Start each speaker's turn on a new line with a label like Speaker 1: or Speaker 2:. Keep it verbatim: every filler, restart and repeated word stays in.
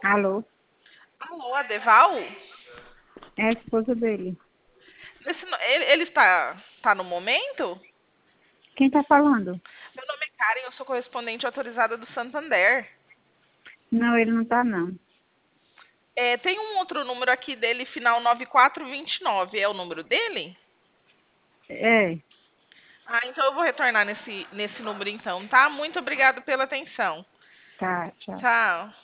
Speaker 1: Alô?
Speaker 2: Alô, Adeval?
Speaker 1: É a esposa dele.
Speaker 2: Esse no- ele, ele está, tá no momento?
Speaker 1: Quem tá falando?
Speaker 2: Meu nome é Karen, eu sou correspondente autorizada do Santander.
Speaker 1: Não, ele não tá, não.
Speaker 2: É, tem um outro número aqui dele, final nove quatro dois nove. É o número dele?
Speaker 1: É,
Speaker 2: Ah, então eu vou retornar nesse, nesse número então, tá? Muito obrigado pela atenção.
Speaker 1: tá, tchau.
Speaker 2: Tchau.